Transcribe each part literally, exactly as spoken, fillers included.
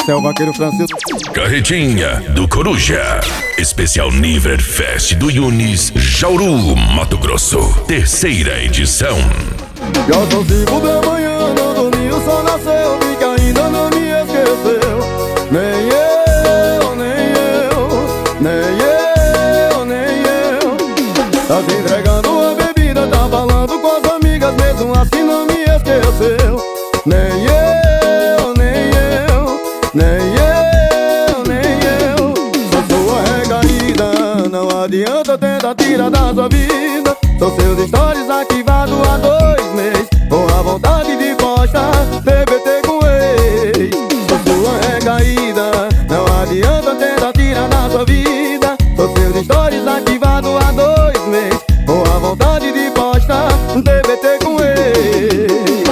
Esse é o vaqueiro Francisco. Carretinha do Coruja. Especial Niver Fest do Yunis, Jauru, Mato Grosso. Terceira edição. Já são cinco da manhã, não dormi, o sol nasceu, vi que ainda não me esqueceu. Nem eu, nem eu, nem eu, nem eu. Tá se entregando a bebida, tá falando com as amigas, mesmo assim não me esqueceu. Nem eu, nem eu, nem eu, nem eu. Sou sua recaída, não adianta tentar tirar da sua vida. São seus stories arquivados há dois meses, com a vontade de postar T B T com ex. Sou sua recaída, não adianta tentar tirar da sua vida. São seus stories arquivados há dois meses, com a vontade de postar T B T com ex.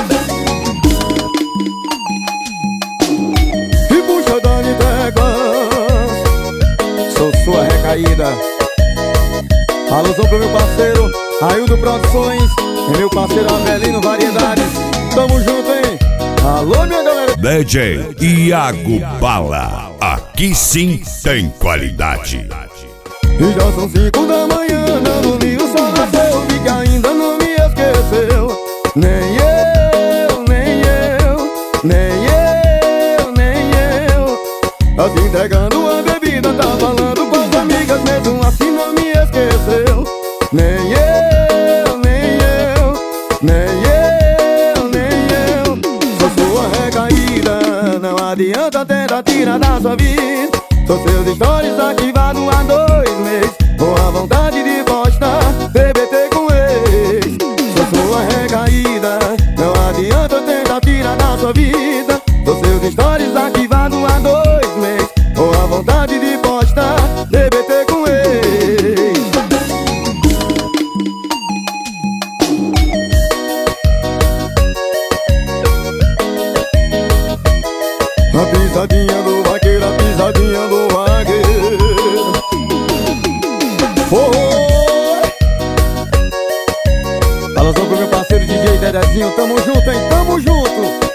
E puxa Dani Teclas, sou sua recaída. Alusão pro meu parceiro Aildo Produções e meu parceiro Avelino Variedades. Tamo junto, hein? Alô, minha galera. D J Iago Bala. Aqui sim tem qualidade. E já são cinco da manhã, não dormi, o sol nasceu, vi que ainda não me esqueceu. Nem eu, nem eu, nem eu, nem eu. Tá se entregando a bebida, tá falando com as amigas, mesmo assim não me esqueceu. Nem eu, nem eu, nem eu, nem eu. Sou sua recaída, não adianta tentar tirar da sua vida. São seus stories arquivados há dois meses, com a vontade de postar T B T com ex. Sou sua recaída, não adianta tentar tirar da sua vida. São seus stories arquivados há dois meses, com a vontade de postar T B T com ex. A pisadinha do vaqueiro, a pisadinha do vaqueiro. Oh! Alusão pro meu parceiro D J Dedezinho, tamo junto, hein? Tamo junto!